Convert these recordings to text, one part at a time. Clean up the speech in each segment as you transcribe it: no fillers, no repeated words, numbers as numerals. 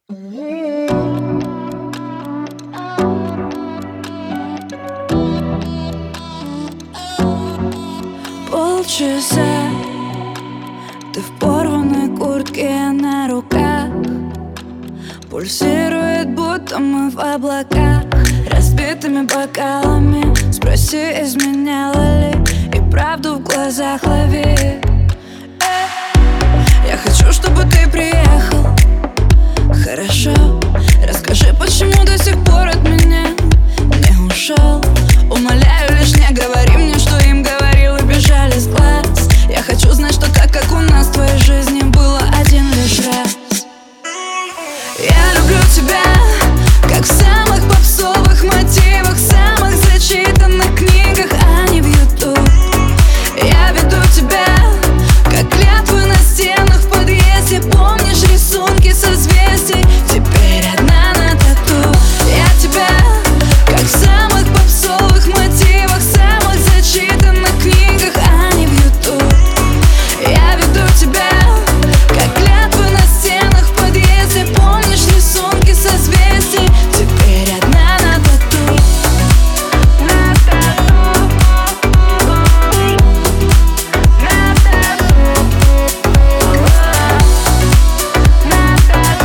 Полчаса ты в порванной куртке, на руках пульсирует, будто мы в облаках. Разбитыми бокалами спроси, изменяла ли, и правду в глазах лови. Я хочу, чтобы ты приехал. Хорошо, расскажи, почему до сих пор от меня не ушел. Умоляю, лишь не говори мне, что им говорил и бежали с глаз. Я хочу знать, что так, как у нас в твоей жизни было один лишь раз. Я люблю тебя, как в самых попсовых мотивах, самых зачитанных книгах, а не в YouTube. Я веду тебя, как клятвы на стенах в подъезде. Помнишь рисунки созвездий? Теперь одна на тату. Я тебя, как в самых попсовых мотивах, самых зачитанных книгах, а не в YouTube. Я веду тебя, как клятвы на стенах в подъезде. Помнишь рисунки созвездий? Теперь одна на тату. На тату. На тату. На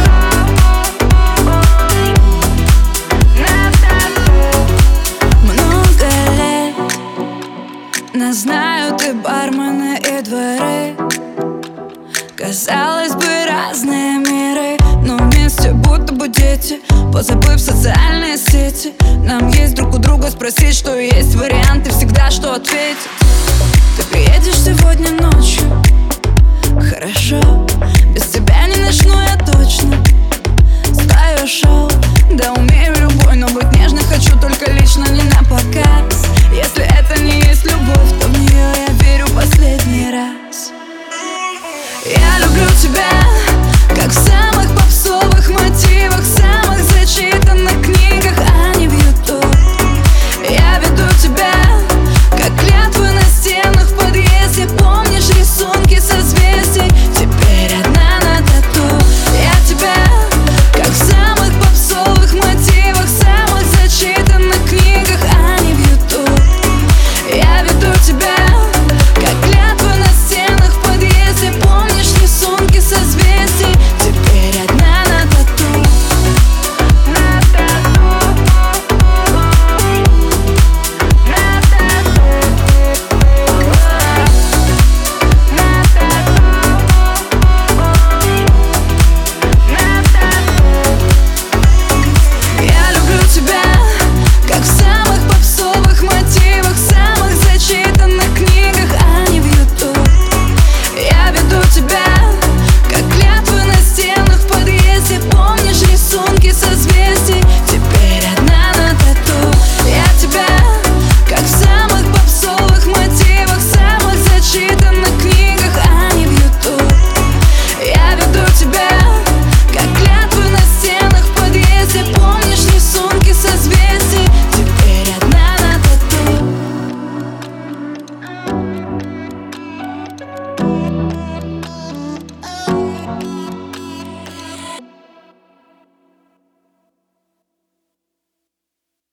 тату. Много лет нас знают и бармены, и дворы. Казалось бы, разные миры, но вместе будто бы дети, позабыв социальные сети. Нам есть друг у друга спросить, что есть варианты, всегда что ответить. Ты приедешь сегодня ночью? Хорошо, без тебя не начну я